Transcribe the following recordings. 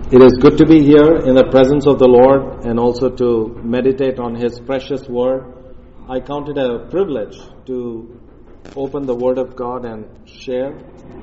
It is good to be here in the presence of the Lord and also to meditate on His precious Word. I count it a privilege to open the Word of God and share.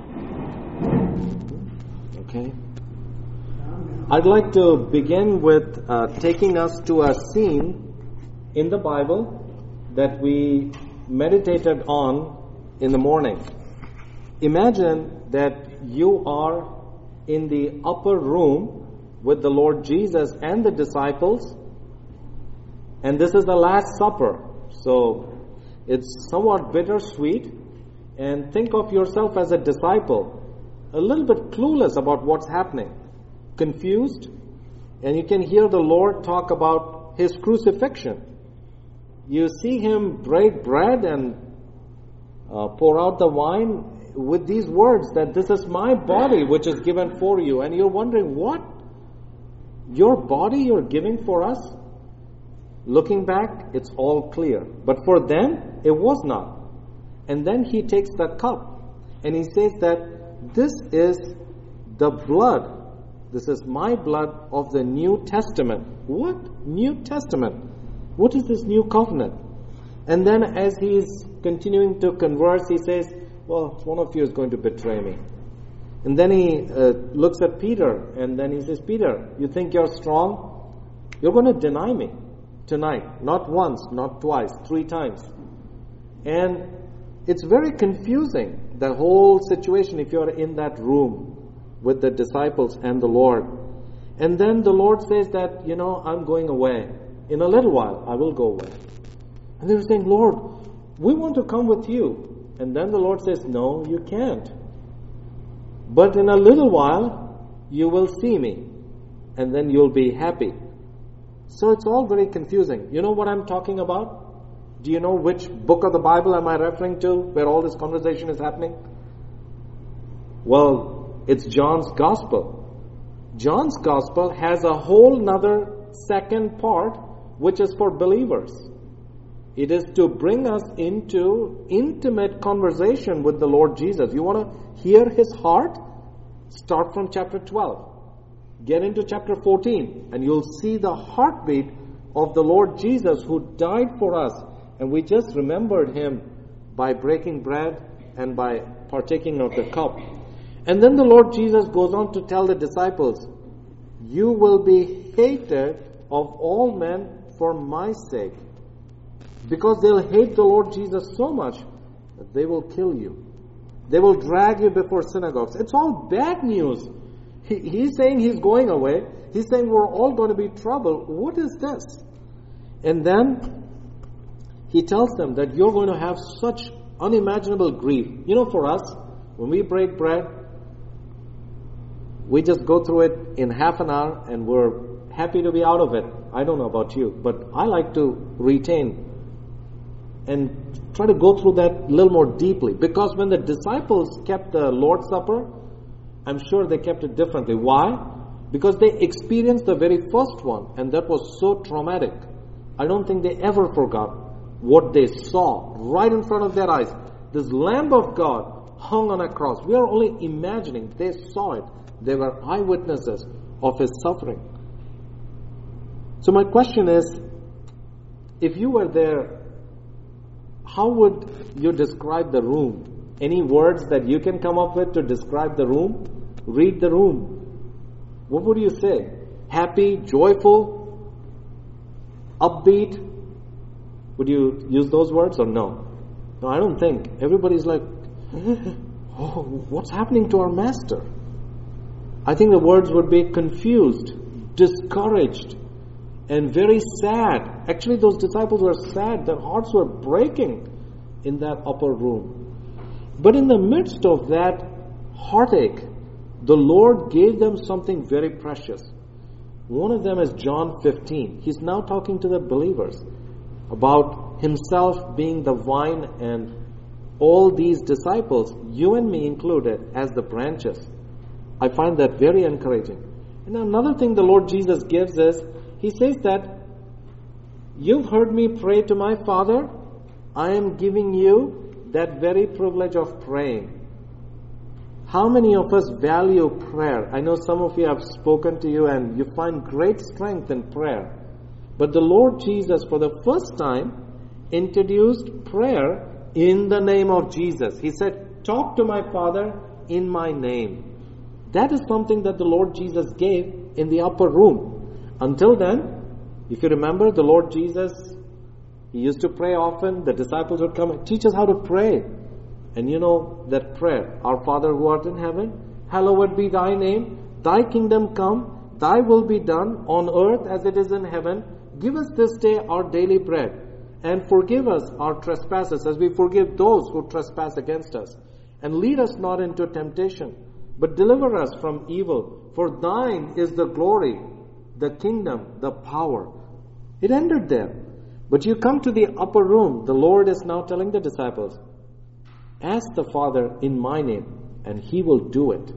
Okay. I'd like to begin with taking us to a scene in the Bible that we meditated on in the morning. Imagine that you are in the upper room with the Lord Jesus and the disciples, and this is the Last Supper. So it's somewhat bittersweet, and think of yourself as a disciple, a little bit clueless about what's happening, confused, and you can hear the Lord talk about His crucifixion. You see Him break bread and pour out the wine with these words that this is my body which is given for you. And you're wondering, what? Your body you're giving for us? Looking back, it's all clear. But for them, it was not. And then He takes the cup and He says that this is the blood. This is my blood of the New Testament. What? New Testament? What is this new covenant? And then as He's continuing to converse, He says, well, one of you is going to betray me. And then He looks at Peter, and then He says, Peter, you think you're strong? You're going to deny me tonight. Not once, not twice, 3 times. And it's very confusing, the whole situation, if you're in that room with the disciples and the Lord. And then the Lord says that, I'm going away. In a little while, I will go away. And they were saying, Lord, we want to come with you. And then the Lord says, no, you can't. But in a little while, you will see me. And then you'll be happy. So it's all very confusing. You know what I'm talking about? Do you know which book of the Bible am I referring to where all this conversation is happening? Well, it's John's Gospel. John's Gospel has a whole nother second part which is for believers. It is to bring us into intimate conversation with the Lord Jesus. You want to hear His heart? Start from chapter 12. Get into chapter 14 and you'll see the heartbeat of the Lord Jesus who died for us. And we just remembered Him by breaking bread and by partaking of the cup. And then the Lord Jesus goes on to tell the disciples, you will be hated of all men for my sake. Because they'll hate the Lord Jesus so much that they will kill you. They will drag you before synagogues. It's all bad news. He's saying He's going away. He's saying we're all going to be troubled. What is this? And then He tells them that you're going to have such unimaginable grief. For us, when we break bread, we just go through it in half an hour and we're happy to be out of it. I don't know about you, but I like to retain and try to go through that a little more deeply. Because when the disciples kept the Lord's Supper, I'm sure they kept it differently. Why? Because they experienced the very first one, and that was so traumatic. I don't think they ever forgot what they saw right in front of their eyes. This Lamb of God hung on a cross. We are only imagining. They saw it. They were eyewitnesses of His suffering. So my question is, if you were there, how would you describe the room? Any words that you can come up with to describe the room? Read the room. What would you say? Happy, joyful, upbeat? Would you use those words or no? No, I don't think. Everybody's like, oh, what's happening to our Master? I think the words would be confused, discouraged, and very sad. Actually, those disciples were sad. Their hearts were breaking in that upper room. But in the midst of that heartache, the Lord gave them something very precious. One of them is John 15. He's now talking to the believers about Himself being the vine and all these disciples, you and me included, as the branches. I find that very encouraging. And another thing the Lord Jesus gives is, He says that, you've heard me pray to my Father. I am giving you that very privilege of praying. How many of us value prayer? I know some of you have spoken to you and you find great strength in prayer. But the Lord Jesus, for the first time, introduced prayer in the name of Jesus. He said, talk to my Father in my name. That is something that the Lord Jesus gave in the upper room. Until then, if you remember, the Lord Jesus, He used to pray often. The disciples would come and teach us how to pray. And you know that prayer, Our Father who art in heaven, hallowed be thy name, thy kingdom come, thy will be done on earth as it is in heaven. Give us this day our daily bread, and forgive us our trespasses as we forgive those who trespass against us. And lead us not into temptation, but deliver us from evil. For thine is the glory, the kingdom, the power. It ended there. But you come to the upper room, the Lord is now telling the disciples, ask the Father in my name, and He will do it.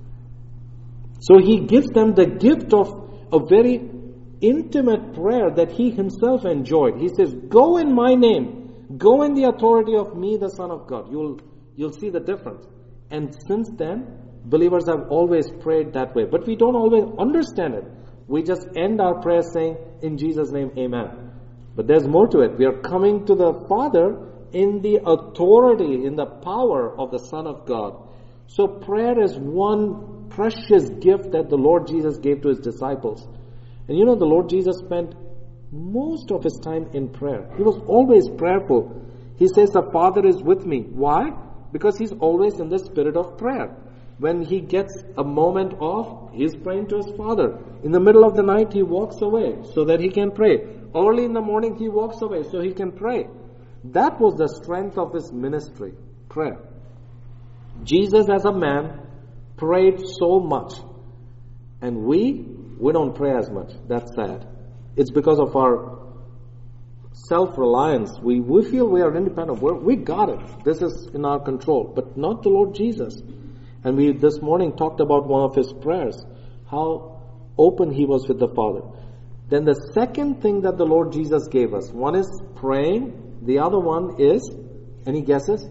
So He gives them the gift of a very intimate prayer that He Himself enjoyed. He says, go in my name, go in the authority of me, the Son of God. You'll see the difference. And since then, believers have always prayed that way. But we don't always understand it. We just end our prayer saying, in Jesus' name, amen. But there's more to it. We are coming to the Father in the authority, in the power of the Son of God. So prayer is one precious gift that the Lord Jesus gave to His disciples. And you know, the Lord Jesus spent most of His time in prayer. He was always prayerful. He says, the Father is with me. Why? Because He's always in the spirit of prayer. When He gets a moment off, He's praying to His Father. In the middle of the night, He walks away so that He can pray. Early in the morning, He walks away so He can pray. That was the strength of His ministry, prayer. Jesus as a man prayed so much. And we don't pray as much. That's sad. It's because of our self-reliance. We feel we are independent. We got it. This is in our control. But not the Lord Jesus. And we this morning talked about one of His prayers. How open He was with the Father. Then the second thing that the Lord Jesus gave us. One is praying. The other one is, any guesses?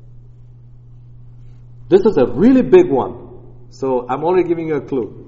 This is a really big one. So I'm already giving you a clue.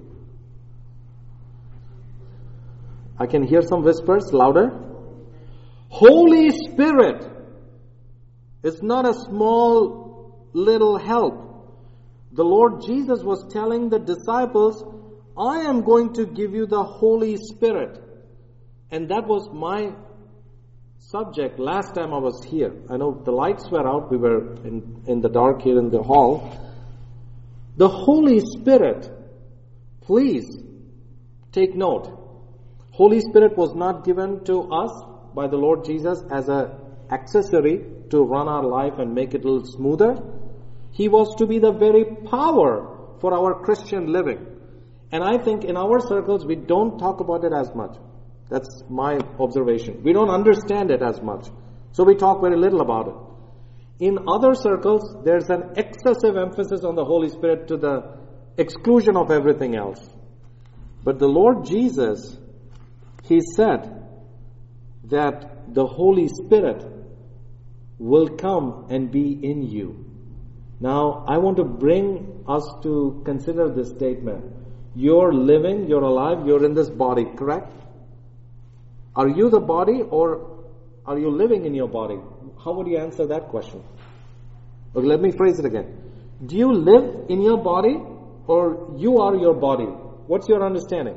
I can hear some whispers, louder. Holy Spirit is not a small little help. The Lord Jesus was telling the disciples, I am going to give you the Holy Spirit. And that was my subject last time I was here. I know the lights were out. We were in the dark here in the hall. The Holy Spirit, please take note. Holy Spirit was not given to us by the Lord Jesus as an accessory to run our life and make it a little smoother. He was to be the very power for our Christian living. And I think in our circles we don't talk about it as much. That's my observation. We don't understand it as much. So we talk very little about it. In other circles, there's an excessive emphasis on the Holy Spirit to the exclusion of everything else. But the Lord Jesus, He said that the Holy Spirit will come and be in you. Now, I want to bring us to consider this statement. You're living, you're alive, you're in this body, correct? Are you the body or are you living in your body? How would you answer that question? Okay, let me phrase it again. Do you live in your body or you are your body? What's your understanding?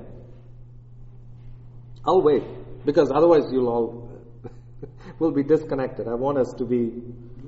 I'll wait, because otherwise you'll all will be disconnected. I want us to be...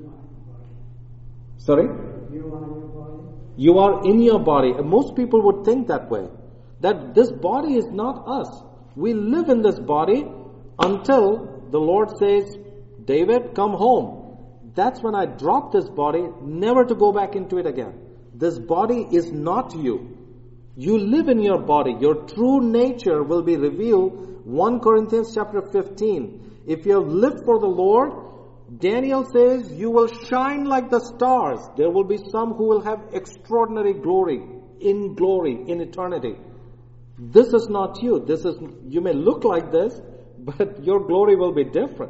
Sorry? You are in your body. And most people would think that way. That this body is not us. We live in this body until the Lord says, David, come home. That's when I drop this body, never to go back into it again. This body is not you. You live in your body. Your true nature will be revealed. 1 Corinthians chapter 15. If you have lived for the Lord, Daniel says, you will shine like the stars. There will be some who will have extraordinary glory in eternity. This is not you. You may look like this, but your glory will be different.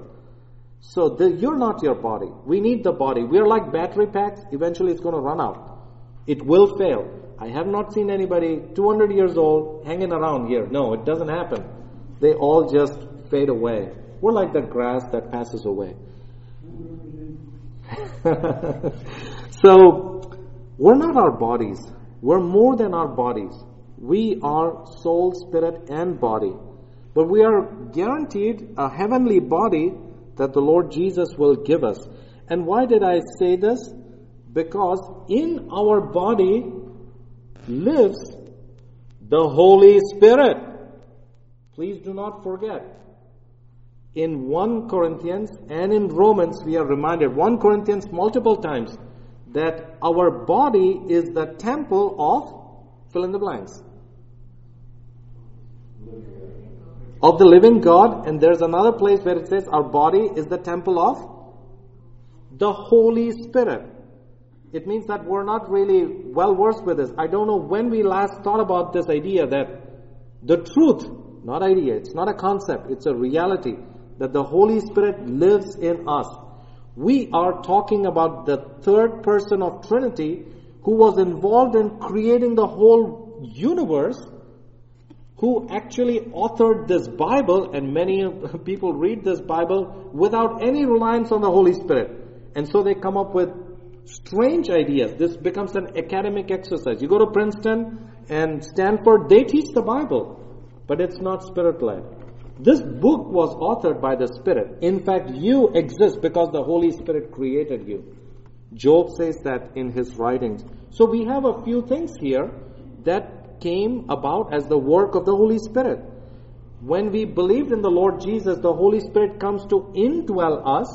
So you're not your body. We need the body. We are like battery packs. Eventually it's going to run out. It will fail. I have not seen anybody 200 years old hanging around here. No, it doesn't happen. They all just fade away. We're like the grass that passes away. So, we're not our bodies. We're more than our bodies. We are soul, spirit, and body. But we are guaranteed a heavenly body that the Lord Jesus will give us. And why did I say this? Because in our body lives the Holy Spirit. Please do not forget. In 1 Corinthians and in Romans, we are reminded, 1 Corinthians multiple times, that our body is the temple of, fill in the blanks, of the living God. And there's another place where it says our body is the temple of the Holy Spirit. It means that we're not really well versed with this. I don't know when we last thought about this idea that the truth, not idea, it's not a concept, it's a reality, that the Holy Spirit lives in us. We are talking about the third person of Trinity who was involved in creating the whole universe, who actually authored this Bible, and many people read this Bible without any reliance on the Holy Spirit. And so they come up with strange ideas. This becomes an academic exercise. You go to Princeton and Stanford, they teach the Bible, but it's not Spirit-led. This book was authored by the Spirit. In fact, you exist because the Holy Spirit created you. Job says that in his writings. So we have a few things here that came about as the work of the Holy Spirit. When we believed in the Lord Jesus, the Holy Spirit comes to indwell us.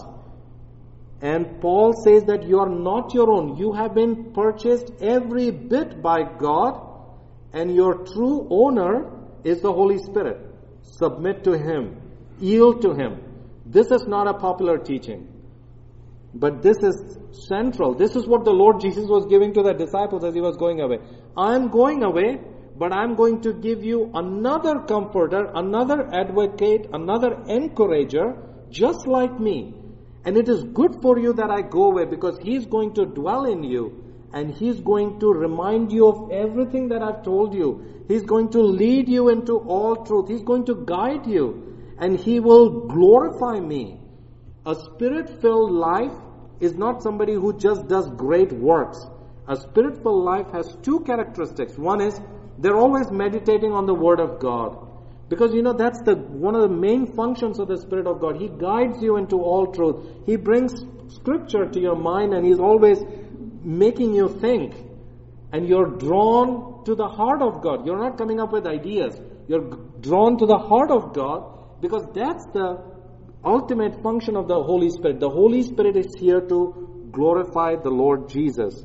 And Paul says that you are not your own. You have been purchased every bit by God, and your true owner is the Holy Spirit. Submit to Him. Yield to Him. This is not a popular teaching, but this is central. This is what the Lord Jesus was giving to the disciples as He was going away. I'm going away, but I'm going to give you another comforter, another advocate, another encourager, just like me. And it is good for you that I go away, because He's going to dwell in you, and He's going to remind you of everything that I've told you. He's going to lead you into all truth. He's going to guide you, and He will glorify me. A Spirit-filled life is not somebody who just does great works. A Spirit-filled life has two characteristics. One is they're always meditating on the Word of God. Because that's one of the main functions of the Spirit of God. He guides you into all truth. He brings Scripture to your mind, and He's always making you think. And you're drawn to the heart of God. You're not coming up with ideas. You're drawn to the heart of God, because that's the ultimate function of the Holy Spirit. The Holy Spirit is here to glorify the Lord Jesus.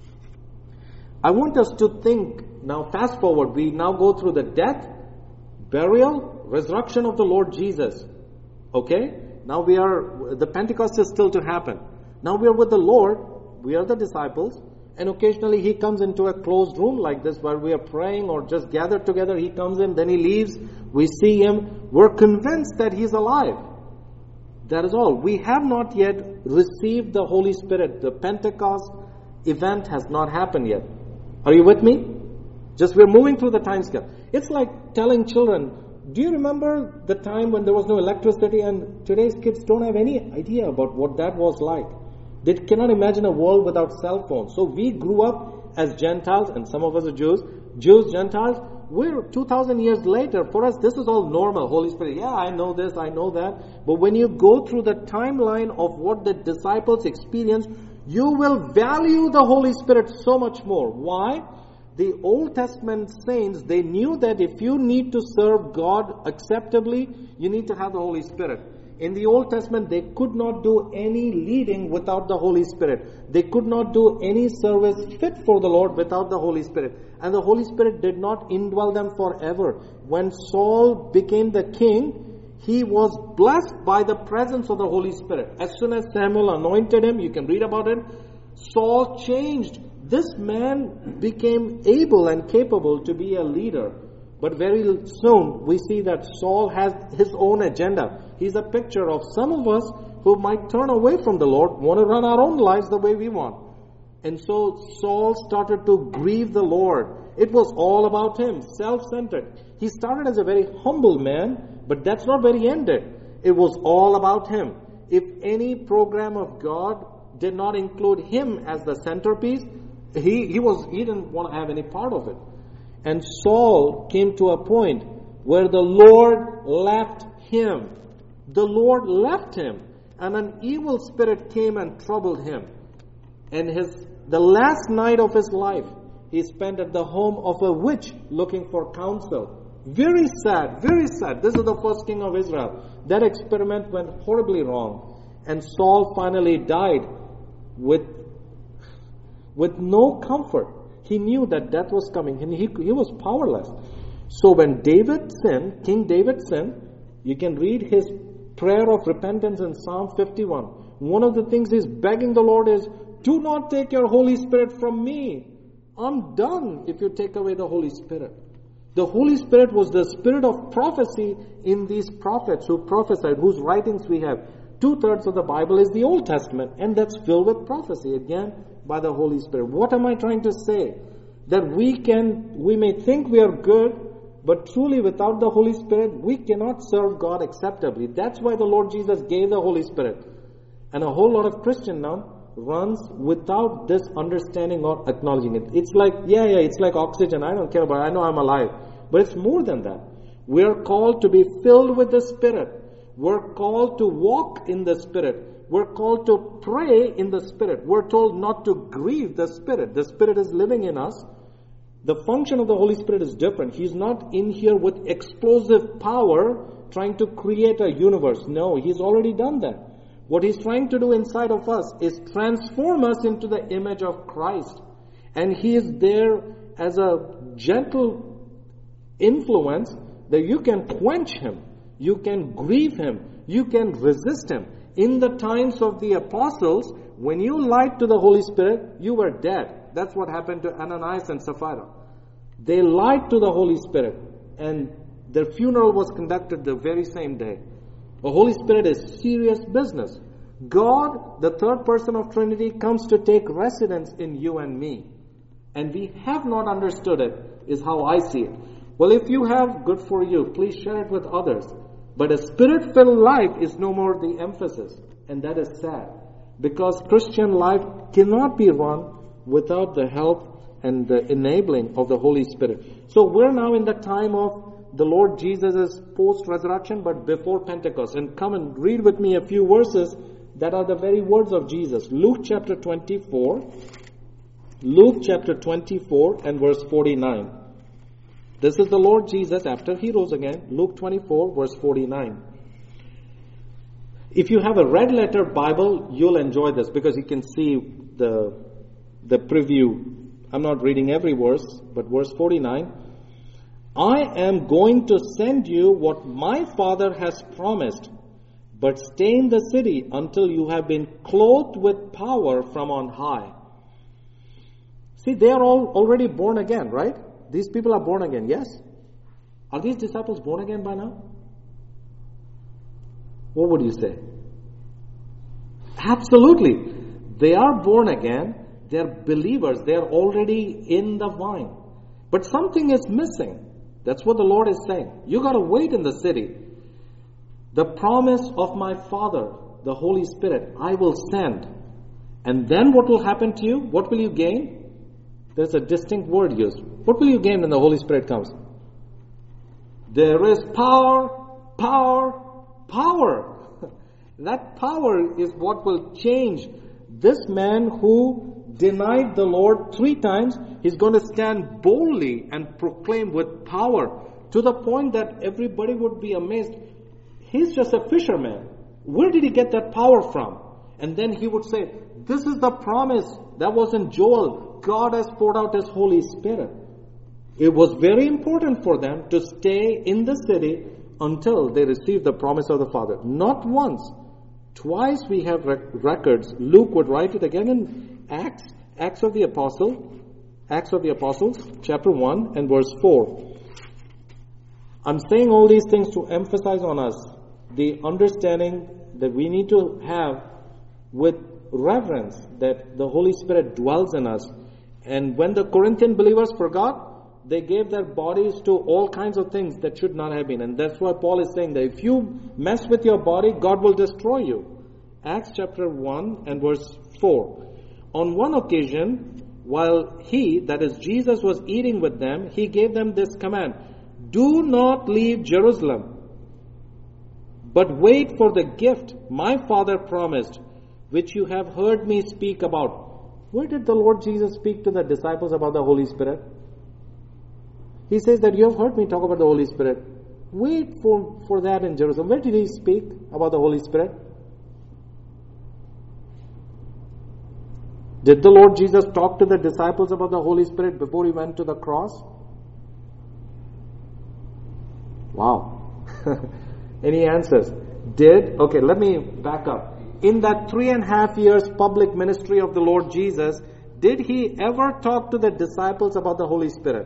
I want us to think, now fast forward, we now go through the death, burial, resurrection of the Lord Jesus. Okay? Now the Pentecost is still to happen. Now we are with the Lord, we are the disciples, and occasionally He comes into a closed room like this where we are praying or just gathered together. He comes in, then He leaves, we see Him, we're convinced that He's alive. That is all. We have not yet received the Holy Spirit. The Pentecost event has not happened yet. Are you with me? Just we're moving through the time scale. It's like telling children, do you remember the time when there was no electricity? And today's kids don't have any idea about what that was like. They cannot imagine a world without cell phones. So we grew up as Gentiles, and some of us are Jews, Gentiles. We're 2,000 years later. For us, this is all normal. Holy Spirit, yeah, I know this, I know that. But when you go through the timeline of what the disciples experienced, you will value the Holy Spirit so much more. Why? The Old Testament saints, they knew that if you need to serve God acceptably, you need to have the Holy Spirit. In the Old Testament, they could not do any leading without the Holy Spirit. They could not do any service fit for the Lord without the Holy Spirit. And the Holy Spirit did not indwell them forever. When Saul became the king, he was blessed by the presence of the Holy Spirit. As soon as Samuel anointed him, you can read about it, Saul changed. This man became able and capable to be a leader. But very soon we see that Saul has his own agenda. He's a picture of some of us who might turn away from the Lord, want to run our own lives the way we want. And so Saul started to grieve the Lord. It was all about him, self-centered. He started as a very humble man, but that's not where he ended. It was all about him. If any program of God did not include him as the centerpiece, he didn't want to have any part of it. And Saul came to a point where the Lord left him. The Lord left him, and an evil spirit came and troubled him. And the last night of his life, he spent at the home of a witch looking for counsel. Very sad, very sad. This is the first king of Israel. That experiment went horribly wrong. And Saul finally died with no comfort. He knew that death was coming, and he was powerless. So when King David sinned, you can read his prayer of repentance in Psalm 51. One of the things he's begging the Lord is, do not take your Holy Spirit from me. I'm done if you take away the Holy Spirit. The Holy Spirit was the spirit of prophecy in these prophets who prophesied, whose writings we have. 2/3 of the Bible is the Old Testament, and that's filled with prophecy, again, by the Holy Spirit. What am I trying to say? That we may think we are good, but truly without the Holy Spirit, we cannot serve God acceptably. That's why the Lord Jesus gave the Holy Spirit. And a whole lot of Christian now runs without this understanding or acknowledging it. It's like, it's like oxygen. I don't care about it. I know I'm alive. But it's more than that. We are called to be filled with the Spirit. We're called to walk in the Spirit. We're called to pray in the Spirit. We're told not to grieve the Spirit. The Spirit is living in us. The function of the Holy Spirit is different. He's not in here with explosive power trying to create a universe. No, He's already done that. What He's trying to do inside of us is transform us into the image of Christ. And He is there as a gentle influence that you can quench Him. You can grieve Him. You can resist Him. In the times of the apostles, when you lied to the Holy Spirit, you were dead. That's what happened to Ananias and Sapphira. They lied to the Holy Spirit, and their funeral was conducted the very same day. The Holy Spirit is serious business. God, the third person of Trinity, comes to take residence in you and me. And we have not understood it, is how I see it. Well, if you have, good for you. Please share it with others. But a Spirit-filled life is no more the emphasis. And that is sad. Because Christian life cannot be run without the help and the enabling of the Holy Spirit. So we're now in the time of the Lord Jesus' post-resurrection, but before Pentecost. And come and read with me a few verses that are the very words of Jesus. Luke chapter 24. Luke chapter 24 and verse 49. This is the Lord Jesus after He rose again. Luke 24 verse 49. If you have a red letter Bible, you'll enjoy this because you can see the preview. I'm not reading every verse, but verse 49. I am going to send you what my Father has promised, but stay in the city until you have been clothed with power from on high. See, they are all already born again, right? These people are born again, yes? Are these disciples born again by now? What would you say? Absolutely. They are born again. They are believers. They are already in the vine. But something is missing. That's what the Lord is saying. You got to wait in the city. The promise of my Father, the Holy Spirit, I will send. And then what will happen to you? What will you gain? There's a distinct word used. What will you gain when the Holy Spirit comes? There is power, power, power. That power is what will change. This man who denied the Lord 3 times, he's going to stand boldly and proclaim with power to the point that everybody would be amazed. He's just a fisherman. Where did he get that power from? And then he would say, this is the promise that was in Joel. God has poured out His Holy Spirit. It was very important for them to stay in the city until they received the promise of the Father. Not once. Twice we have records. Luke would write it again in Acts of the Apostles, chapter 1 and verse 4. I'm saying all these things to emphasize on us the understanding that we need to have with reverence that the Holy Spirit dwells in us. And when the Corinthian believers forgot, they gave their bodies to all kinds of things that should not have been. And that's why Paul is saying that if you mess with your body, God will destroy you. Acts chapter 1 and verse 4. On one occasion, while he, that is Jesus, was eating with them, he gave them this command: do not leave Jerusalem, but wait for the gift my Father promised, which you have heard me speak about. Where did the Lord Jesus speak to the disciples about the Holy Spirit? He says that you have heard me talk about the Holy Spirit. Wait for that in Jerusalem. Where did he speak about the Holy Spirit? Did the Lord Jesus talk to the disciples about the Holy Spirit before he went to the cross? Wow. Any answers? Did? Okay, let me back up. In that 3.5 years public ministry of the Lord Jesus, did he ever talk to the disciples about the Holy Spirit?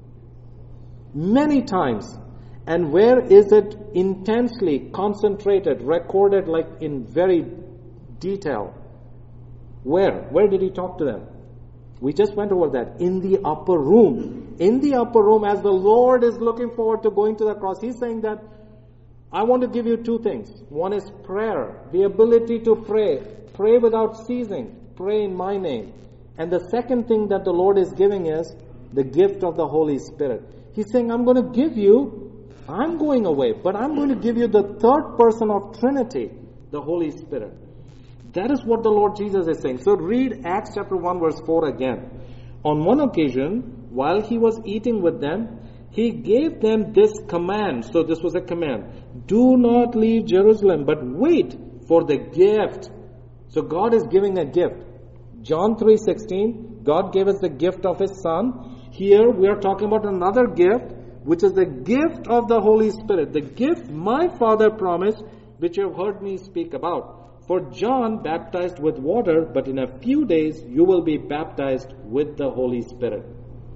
Many times. And where is it intensely concentrated, recorded like in very detail? Where? Where did he talk to them? We just went over that. In the upper room. In the upper room, as the Lord is looking forward to going to the cross, he's saying that I want to give you two things. One is prayer, the ability to pray. Pray without ceasing. Pray in my name. And the second thing that the Lord is giving is the gift of the Holy Spirit. He's saying, I'm going to give you, I'm going away, but I'm going to give you the third person of Trinity, the Holy Spirit. That is what the Lord Jesus is saying. So read Acts chapter 1 verse 4 again. On one occasion, while he was eating with them, he gave them this command. So this was a command. Do not leave Jerusalem, but wait for the gift. So God is giving a gift. John 3:16, God gave us the gift of His Son. Here we are talking about another gift, which is the gift of the Holy Spirit. The gift my Father promised, which you have heard me speak about. For John baptized with water, but in a few days you will be baptized with the Holy Spirit.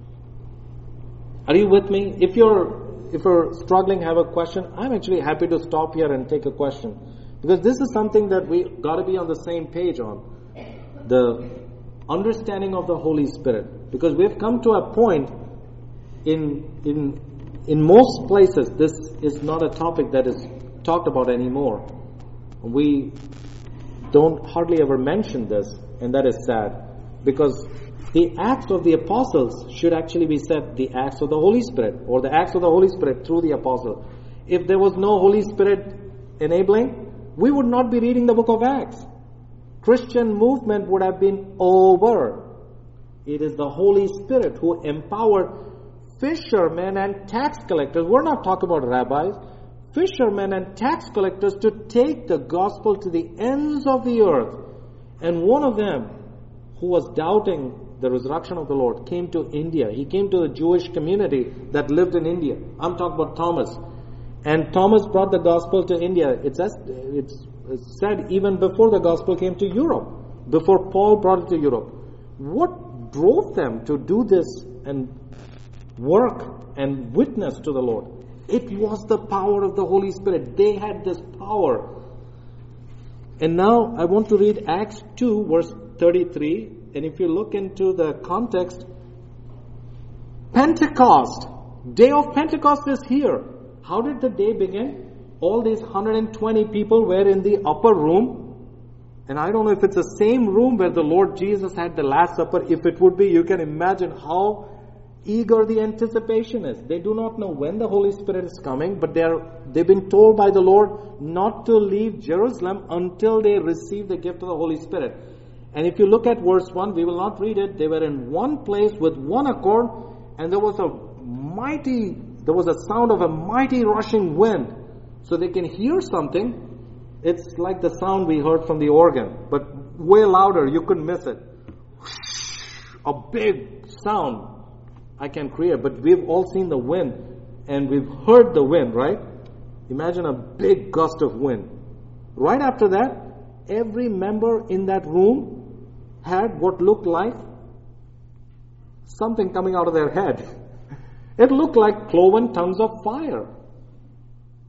Are you with me? If you're struggling, have a question, I'm actually happy to stop here and take a question. Because this is something that we got to be on the same page on. The understanding of the Holy Spirit. Because we've come to a point in most places, this is not a topic that is talked about anymore. We don't hardly ever mention this, and that is sad. Because the Acts of the Apostles should actually be said the Acts of the Holy Spirit, or the Acts of the Holy Spirit through the Apostle. If there was no Holy Spirit enabling, we would not be reading the book of Acts. Christian movement would have been over. It is the Holy Spirit who empowered fishermen and tax collectors. We're not talking about rabbis. Fishermen and tax collectors to take the gospel to the ends of the earth. And one of them, who was doubting the resurrection of the Lord, came to India. He came to the Jewish community that lived in India. I'm talking about Thomas. And Thomas brought the gospel to India. It's said even before the gospel came to Europe, before Paul brought it to Europe. What drove them to do this and work and witness to the Lord? It was the power of the Holy Spirit. They had this power. And now I want to read Acts 2 verse 33. And if you look into the context, Pentecost, day of Pentecost is here. How did the day begin? All these 120 people were in the upper room. And I don't know if it's the same room where the Lord Jesus had the Last Supper. If it would be, you can imagine how eager the anticipation is. They do not know when the Holy Spirit is coming, but they've been told by the Lord not to leave Jerusalem until they receive the gift of the Holy Spirit. And if you look at verse 1, we will not read it. They were in one place with one accord, and there was a sound of a mighty rushing wind. So they can hear something. It's like the sound we heard from the organ, but way louder, you couldn't miss it. A big sound I can create, but we've all seen the wind, and we've heard the wind, right? Imagine a big gust of wind. Right after that, every member in that room had what looked like something coming out of their head. It looked like cloven tongues of fire.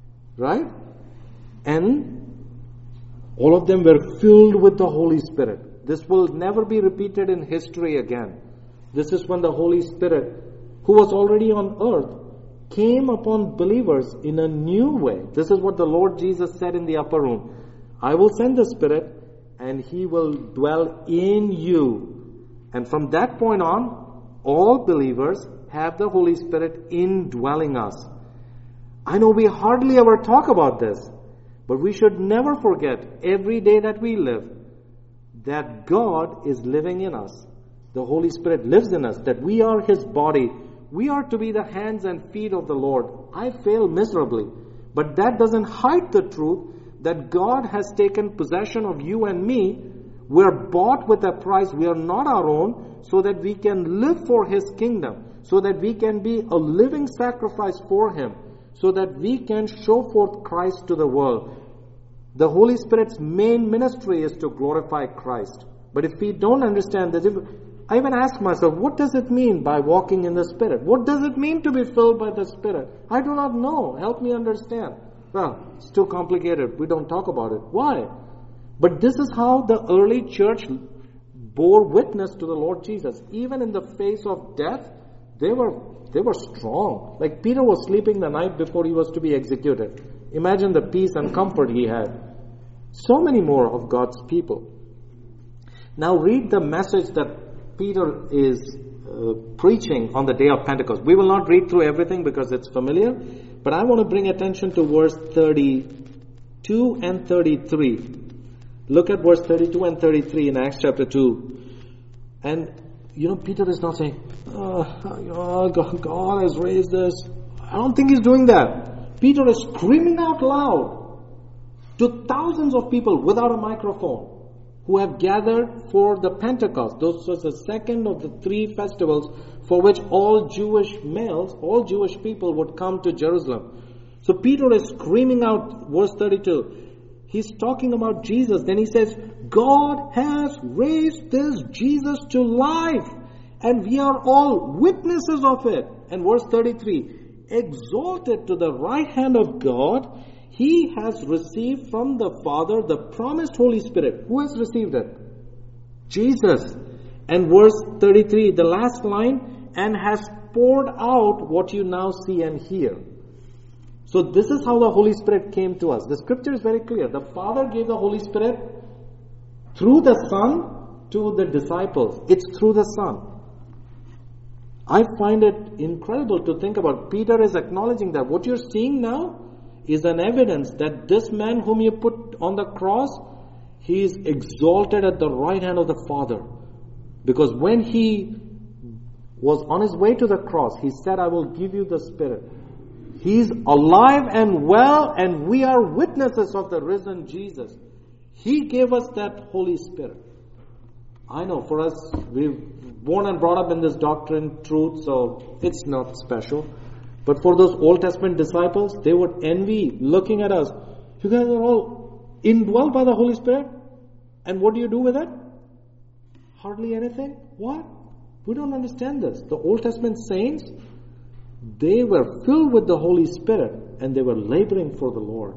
Right? And all of them were filled with the Holy Spirit. This will never be repeated in history again. This is when the Holy Spirit, who was already on earth, came upon believers in a new way. This is what the Lord Jesus said in the upper room. I will send the Spirit and He will dwell in you. And from that point on, all believers have the Holy Spirit indwelling us. I know we hardly ever talk about this, but we should never forget every day that we live that God is living in us. The Holy Spirit lives in us, that we are His body. We are to be the hands and feet of the Lord. I fail miserably, but that doesn't hide the truth that God has taken possession of you and me. We are bought with a price. We are not our own, so that we can live for His kingdom, so that we can be a living sacrifice for Him, so that we can show forth Christ to the world. The Holy Spirit's main ministry is to glorify Christ. But if we don't understand this, I even ask myself, what does it mean by walking in the Spirit? What does it mean to be filled by the Spirit? I do not know. Help me understand. Well, it's too complicated. We don't talk about it. Why? But this is how the early church bore witness to the Lord Jesus. Even in the face of death, they were strong. Like Peter was sleeping the night before he was to be executed. Imagine the peace and comfort he had. So many more of God's people. Now read the message that Peter is preaching on the day of Pentecost. We will not read through everything because it's familiar, but I want to bring attention to verse 32 and 33. Look at verse 32 and 33 in Acts chapter 2. And, Peter is not saying, God has raised this. I don't think he's doing that. Peter is screaming out loud to thousands of people without a microphone who have gathered for the Pentecost. This was the second of the three festivals for which all Jewish males, all Jewish people would come to Jerusalem. So Peter is screaming out, verse 32. He's talking about Jesus. Then he says, God has raised this Jesus to life, and we are all witnesses of it. And verse 33, exalted to the right hand of God, He has received from the Father the promised Holy Spirit. Who has received it? Jesus. And verse 33, the last line, and has poured out what you now see and hear. So this is how the Holy Spirit came to us. The scripture is very clear. The Father gave the Holy Spirit through the Son to the disciples. It's through the Son. I find it incredible to think about. Peter is acknowledging that what you're seeing now is an evidence that this man whom you put on the cross, he is exalted at the right hand of the Father. Because when he was on his way to the cross, he said, I will give you the Spirit. He's alive and well, and we are witnesses of the risen Jesus. He gave us that Holy Spirit. I know for us, we've born and brought up in this doctrine, truth, so it's not special. But for those Old Testament disciples, they would envy looking at us. You guys are all indwelt by the Holy Spirit. And what do you do with it? Hardly anything. What? We don't understand this. The Old Testament saints, they were filled with the Holy Spirit and they were laboring for the Lord.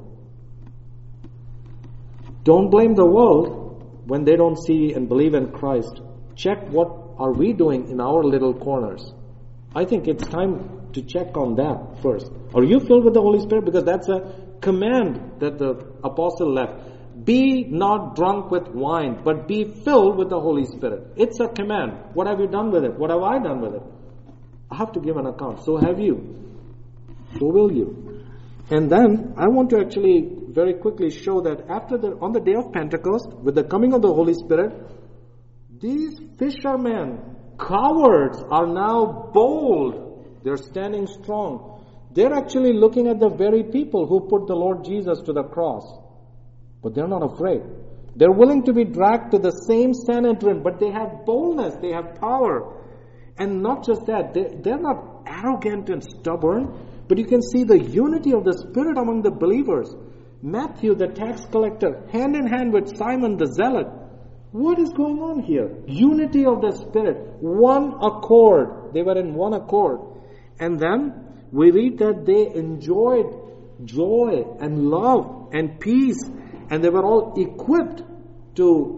Don't blame the world when they don't see and believe in Christ. Check what are we doing in our little corners. I think it's time to check on that first. Are you filled with the Holy Spirit? Because that's a command that the apostle left. Be not drunk with wine, but be filled with the Holy Spirit. It's a command. What have you done with it? What have I done with it? I have to give an account. So have you. So will you. And then I want to actually very quickly show that on the day of Pentecost, with the coming of the Holy Spirit, these fishermen, cowards, are now bold. They're standing strong. They're actually looking at the very people who put the Lord Jesus to the cross. But they're not afraid. They're willing to be dragged to the same Sanhedrin, but they have boldness, they have power. And not just that, they're not arrogant and stubborn, but you can see the unity of the Spirit among the believers. Matthew, the tax collector, hand in hand with Simon the zealot. What is going on here? Unity of the Spirit, one accord. They were in one accord. And then we read that they enjoyed joy and love and peace, and they were all equipped to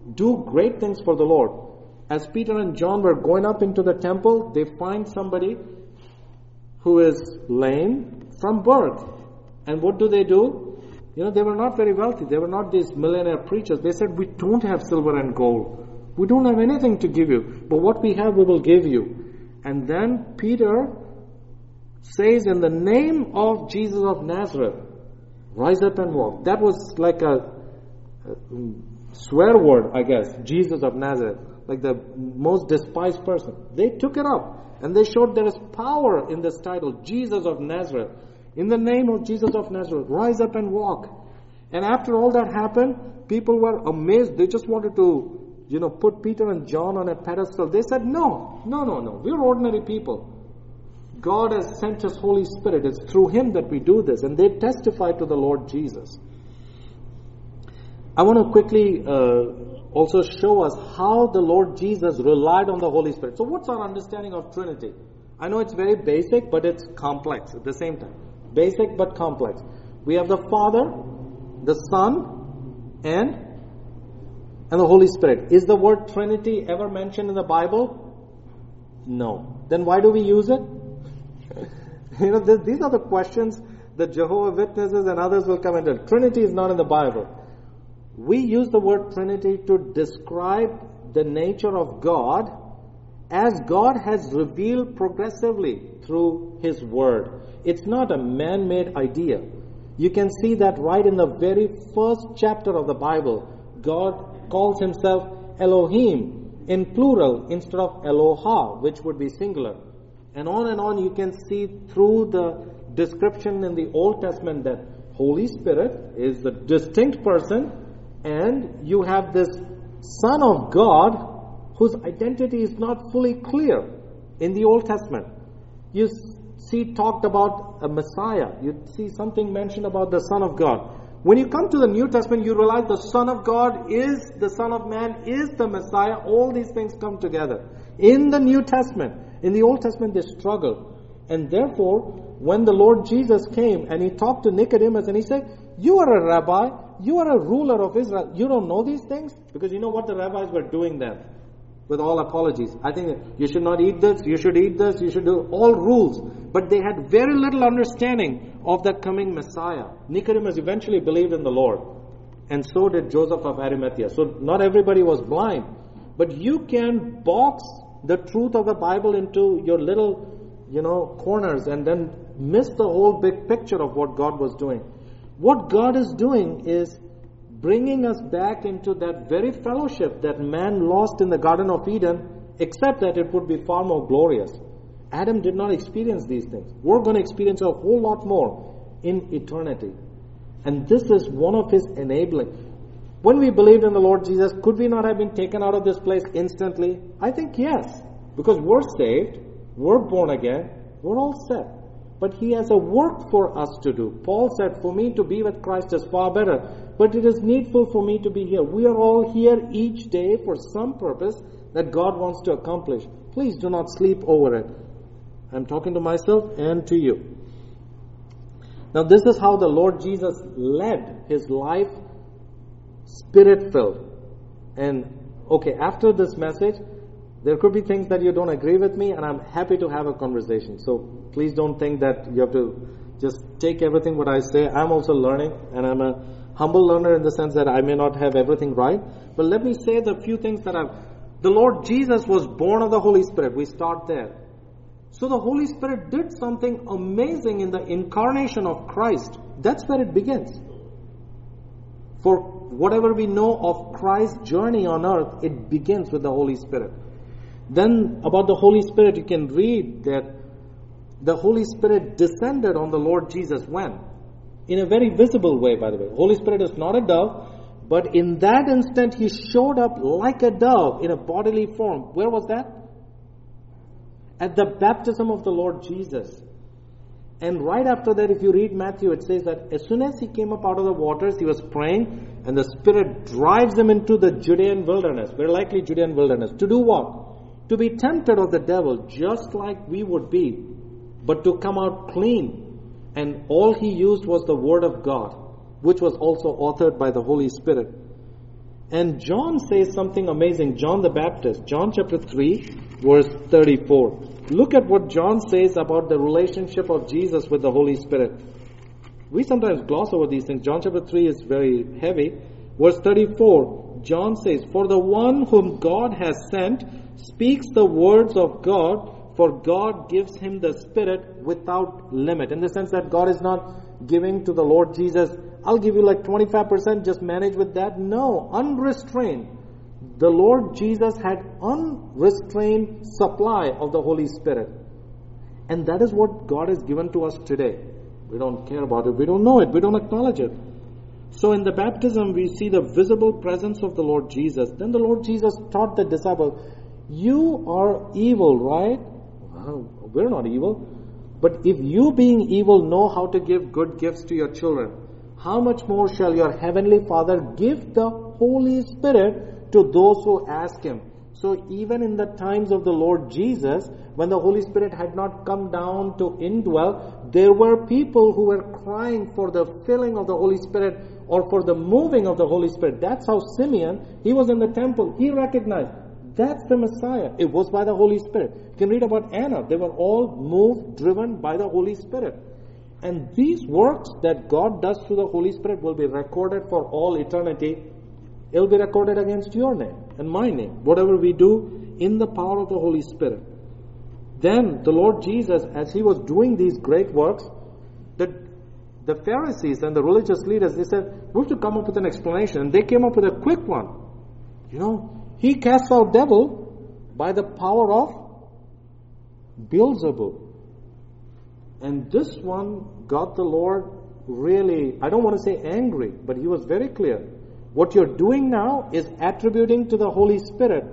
do great things for the Lord. As Peter and John were going up into the temple, they find somebody who is lame from birth. And what do? They were not very wealthy. They were not these millionaire preachers. They said, we don't have silver and gold. We don't have anything to give you. But what we have, we will give you. And then Peter says, in the name of Jesus of Nazareth, rise up and walk. That was like a swear word, I guess. Jesus of Nazareth. Like the most despised person. They took it up. And they showed there is power in this title, Jesus of Nazareth. In the name of Jesus of Nazareth, rise up and walk. And after all that happened, people were amazed. They just wanted to, put Peter and John on a pedestal. They said, no. We're ordinary people. God has sent His Holy Spirit. It's through Him that we do this. And they testified to the Lord Jesus. I want to quickly also show us how the Lord Jesus relied on the Holy Spirit. So what's our understanding of Trinity? I know it's very basic, but it's complex at the same time. Basic but complex. We have the Father, the Son, and the Holy Spirit. Is the word Trinity ever mentioned in the Bible? No. Then why do we use it? These are the questions that Jehovah's Witnesses and others will come into. Trinity is not in the Bible. We use the word Trinity to describe the nature of God as God has revealed progressively through His Word. It's not a man-made idea. You can see that right in the very first chapter of the Bible. God calls Himself Elohim in plural instead of Eloha, which would be singular. And on you can see through the description in the Old Testament that Holy Spirit is a distinct person, and you have this Son of God whose identity is not fully clear in the Old Testament. You see talked about a Messiah. You see something mentioned about the Son of God. When you come to the New Testament, you realize the Son of God is the Son of Man, is the Messiah. All these things come together. In the New Testament. In the Old Testament, they struggled. And therefore, when the Lord Jesus came and He talked to Nicodemus and He said, you are a rabbi, you are a ruler of Israel. You don't know these things? Because you know what the rabbis were doing then. With all apologies. I think you should not eat this, you should eat this, you should do all rules. But they had very little understanding of the coming Messiah. Nicodemus eventually believed in the Lord. And so did Joseph of Arimathea. So not everybody was blind. But you can box the truth of the Bible into your little, corners and then miss the whole big picture of what God was doing. What God is doing is bringing us back into that very fellowship that man lost in the Garden of Eden, except that it would be far more glorious. Adam did not experience these things. We're going to experience a whole lot more in eternity. And this is one of His enabling. When we believed in the Lord Jesus, could we not have been taken out of this place instantly? I think yes. Because we're saved, we're born again, we're all set. But He has a work for us to do. Paul said, for me to be with Christ is far better, but it is needful for me to be here. We are all here each day for some purpose that God wants to accomplish. Please do not sleep over it. I'm talking to myself and to you. Now this is how the Lord Jesus led His life, Spirit-filled. And after this message, there could be things that you don't agree with me, and I'm happy to have a conversation. So please don't think that you have to just take everything what I say. I'm also learning, and I'm a humble learner in the sense that I may not have everything right. But let me say the few things that the Lord Jesus was born of the Holy Spirit. We start there. So the Holy Spirit did something amazing in the incarnation of Christ. That's where it begins. For whatever we know of Christ's journey on earth, it begins with the Holy Spirit. Then about the Holy Spirit, you can read that the Holy Spirit descended on the Lord Jesus when? In a very visible way, by the way. Holy Spirit is not a dove, but in that instant He showed up like a dove in a bodily form. Where was that? At the baptism of the Lord Jesus. And right after that, if you read Matthew, it says that as soon as He came up out of the waters, He was praying, and the Spirit drives Him into the Judean wilderness, very likely Judean wilderness. To do what? To be tempted of the devil, just like we would be, but to come out clean. And all He used was the Word of God, which was also authored by the Holy Spirit. And John says something amazing. John the Baptist, John chapter 3, verse 34. Look at what John says about the relationship of Jesus with the Holy Spirit. We sometimes gloss over these things. John chapter 3 is very heavy. Verse 34, John says, "For the one whom God has sent speaks the words of God, for God gives him the Spirit without limit." In the sense that God is not giving to the Lord Jesus, "I'll give you like 25%, just manage with that." No, unrestrained. The Lord Jesus had unrestrained supply of the Holy Spirit. And that is what God has given to us today. We don't care about it. We don't know it. We don't acknowledge it. So in the baptism, we see the visible presence of the Lord Jesus. Then the Lord Jesus taught the disciples, "You are evil, right?" Well, we're not evil. "But if you being evil know how to give good gifts to your children, how much more shall your heavenly Father give the Holy Spirit to those who ask Him?" So even in the times of the Lord Jesus, when the Holy Spirit had not come down to indwell, there were people who were crying for the filling of the Holy Spirit or for the moving of the Holy Spirit. That's how Simeon, he was in the temple. He recognized, that's the Messiah. It was by the Holy Spirit. You can read about Anna. They were all moved, driven by the Holy Spirit. And these works that God does through the Holy Spirit will be recorded for all eternity. It will be recorded against your name and my name, whatever we do in the power of the Holy Spirit. Then the Lord Jesus, as He was doing these great works, the Pharisees and the religious leaders, they said, "We have to come up with an explanation." And they came up with a quick one. He casts out devil by the power of Beelzebub. And this one got the Lord really, I don't want to say angry, but He was very clear. What you're doing now is attributing to the Holy Spirit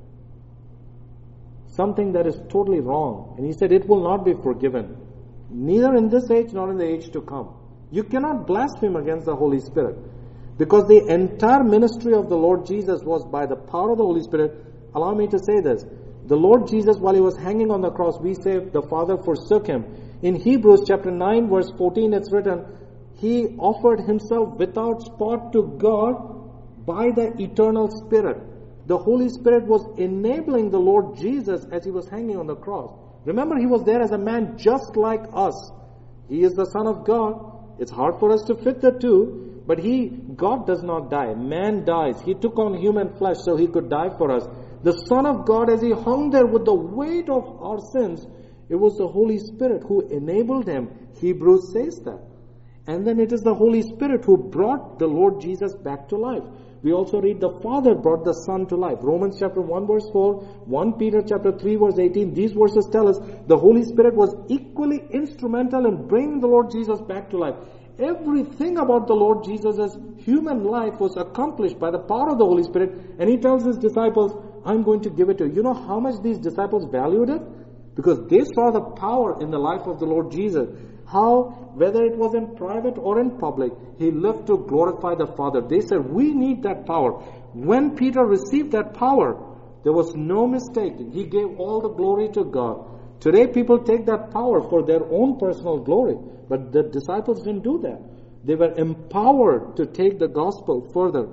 something that is totally wrong. And He said it will not be forgiven, neither in this age nor in the age to come. You cannot blaspheme against the Holy Spirit, because the entire ministry of the Lord Jesus was by the power of the Holy Spirit. Allow me to say this. The Lord Jesus, while He was hanging on the cross, we say the Father forsook Him. In Hebrews chapter 9 verse 14 it's written, He offered Himself without spot to God by the eternal Spirit. The Holy Spirit was enabling the Lord Jesus as He was hanging on the cross. Remember, He was there as a man just like us. He is the Son of God. It's hard for us to fit the two, but God does not die. Man dies. He took on human flesh so He could die for us. The Son of God, as He hung there with the weight of our sins, it was the Holy Spirit who enabled Him. Hebrews says that. And then it is the Holy Spirit who brought the Lord Jesus back to life. We also read the Father brought the Son to life. Romans chapter 1 verse 4, 1 Peter chapter 3 verse 18. These verses tell us the Holy Spirit was equally instrumental in bringing the Lord Jesus back to life. Everything about the Lord Jesus' human life was accomplished by the power of the Holy Spirit. And He tells His disciples, I'm going to give it to you. You know how much these disciples valued it? Because they saw the power in the life of the Lord Jesus. How, whether it was in private or in public, He lived to glorify the Father. They said, we need that power. When Peter received that power, there was no mistake. He gave all the glory to God. Today people take that power for their own personal glory. But the disciples didn't do that. They were empowered to take the gospel further.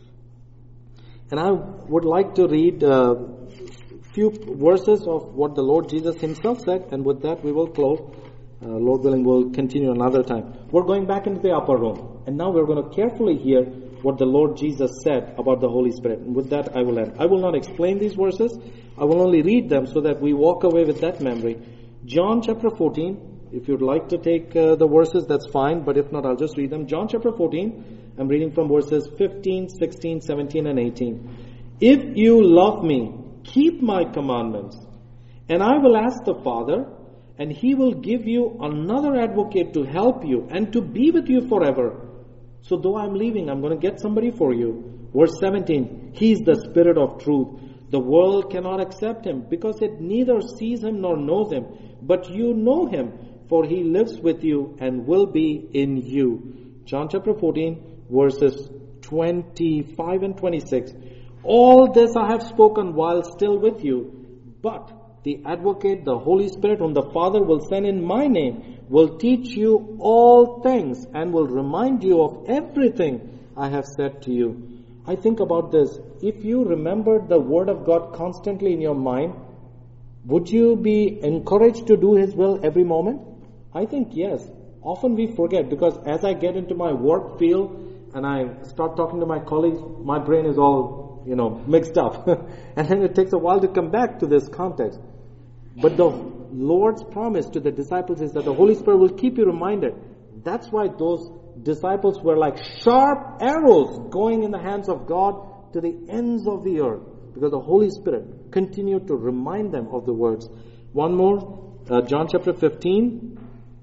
And I would like to read a few verses of what the Lord Jesus Himself said. And with that we will close. Lord willing, we'll continue another time. We're going back into the upper room. And now we're going to carefully hear what the Lord Jesus said about the Holy Spirit. And with that, I will end. I will not explain these verses. I will only read them so that we walk away with that memory. John chapter 14. If you'd like to take the verses, that's fine. But if not, I'll just read them. John chapter 14. I'm reading from verses 15, 16, 17, and 18. If you love me, keep my commandments. And I will ask the Father, and He will give you another advocate to help you and to be with you forever. So though I'm leaving, I'm going to get somebody for you. Verse 17, He is the Spirit of truth. The world cannot accept Him because it neither sees Him nor knows Him. But you know Him, for He lives with you and will be in you. John chapter 14, verses 25 and 26. All this I have spoken while still with you, but the Advocate, the Holy Spirit, whom the Father will send in my name, will teach you all things and will remind you of everything I have said to you. I think about this. If you remembered the Word of God constantly in your mind, would you be encouraged to do His will every moment? I think yes. Often we forget, because as I get into my work field and I start talking to my colleagues, my brain is all, mixed up. And then it takes a while to come back to this context. But the Lord's promise to the disciples is that the Holy Spirit will keep you reminded. That's why those disciples were like sharp arrows going in the hands of God to the ends of the earth, because the Holy Spirit continued to remind them of the words. One more, John chapter 15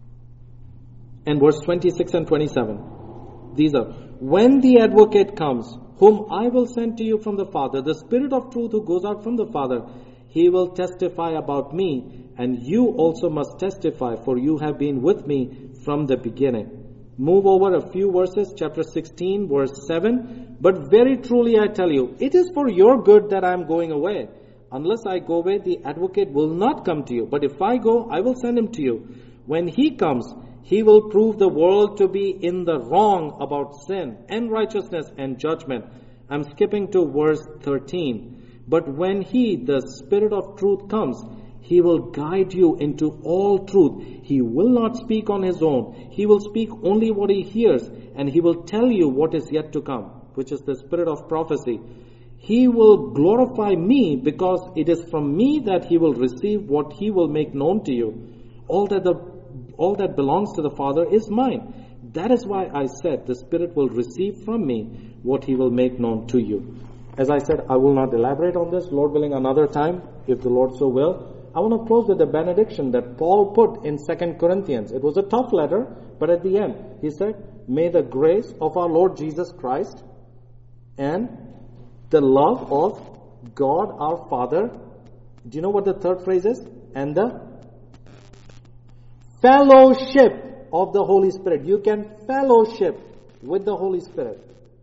and verse 26 and 27. These are, when the advocate comes, whom I will send to you from the Father, the Spirit of truth who goes out from the Father, He will testify about me, and you also must testify, for you have been with me from the beginning. Move over a few verses, chapter 16, verse 7. But very truly I tell you, it is for your good that I am going away. Unless I go away, the advocate will not come to you. But if I go, I will send him to you. When he comes, he will prove the world to be in the wrong about sin and righteousness and judgment. I'm skipping to verse 13. But when He, the Spirit of truth, comes, He will guide you into all truth. He will not speak on His own. He will speak only what He hears, and He will tell you what is yet to come, which is the spirit of prophecy. He will glorify me, because it is from me that He will receive what He will make known to you. All that belongs to the Father is mine. That is why I said the Spirit will receive from me what He will make known to you. As I said, I will not elaborate on this. Lord willing, another time, if the Lord so will. I want to close with the benediction that Paul put in 2 Corinthians. It was a tough letter, but at the end, he said, may the grace of our Lord Jesus Christ and the love of God our Father. Do you know what the third phrase is? And the fellowship of the Holy Spirit. You can fellowship with the Holy Spirit.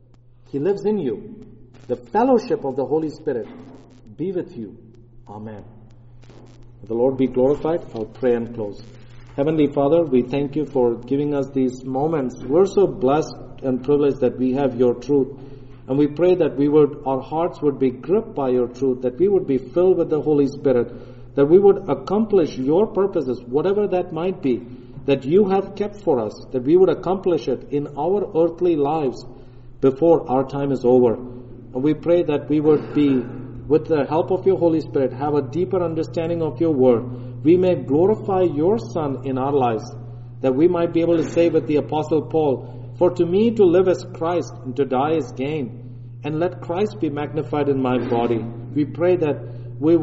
He lives in you. The fellowship of the Holy Spirit be with you. Amen. May the Lord be glorified. I'll pray and close. Heavenly Father, we thank you for giving us these moments. We're so blessed and privileged that we have your truth. And we pray that our hearts would be gripped by your truth, that we would be filled with the Holy Spirit, that we would accomplish your purposes, whatever that might be, that you have kept for us, that we would accomplish it in our earthly lives before our time is over. And we pray that we would be, with the help of your Holy Spirit, have a deeper understanding of your word. We may glorify your Son in our lives, that we might be able to say with the Apostle Paul, for to me to live is Christ and to die is gain. And let Christ be magnified in my body. We pray that we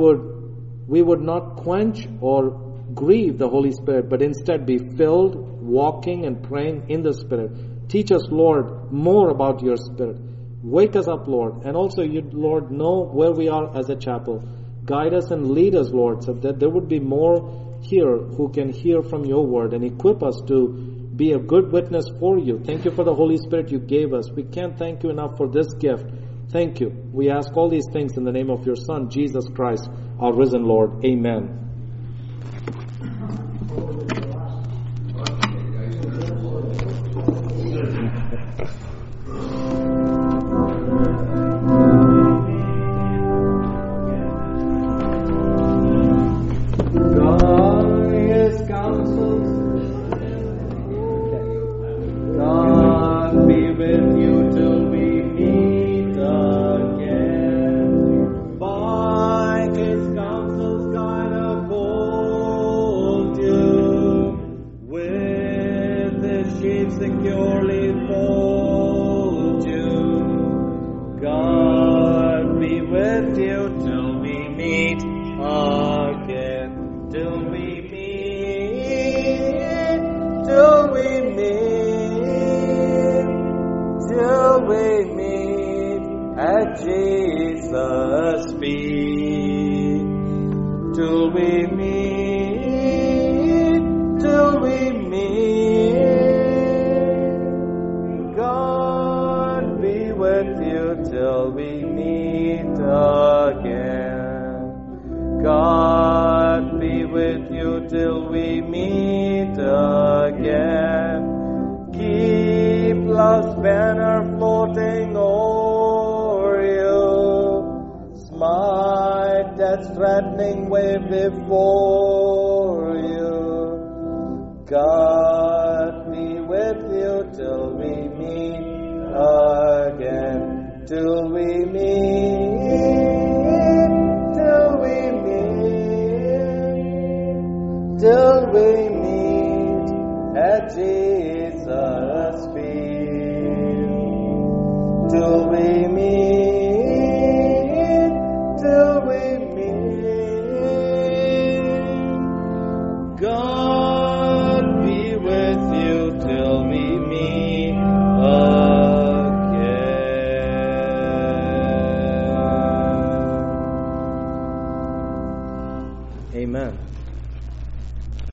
would not quench or grieve the Holy Spirit, but instead be filled, walking and praying in the Spirit. Teach us, Lord, more about your Spirit. Wake us up, Lord. And also, you, Lord, know where we are as a chapel. Guide us and lead us, Lord, so that there would be more here who can hear from your word and equip us to be a good witness for you. Thank you for the Holy Spirit you gave us. We can't thank you enough for this gift. Thank you. We ask all these things in the name of your Son, Jesus Christ, our risen Lord. Amen. Keep love's banner floating over threatening way before you. God be with you till we meet again. Till we meet, till we meet, till we meet at Jesus' feet. Till we meet.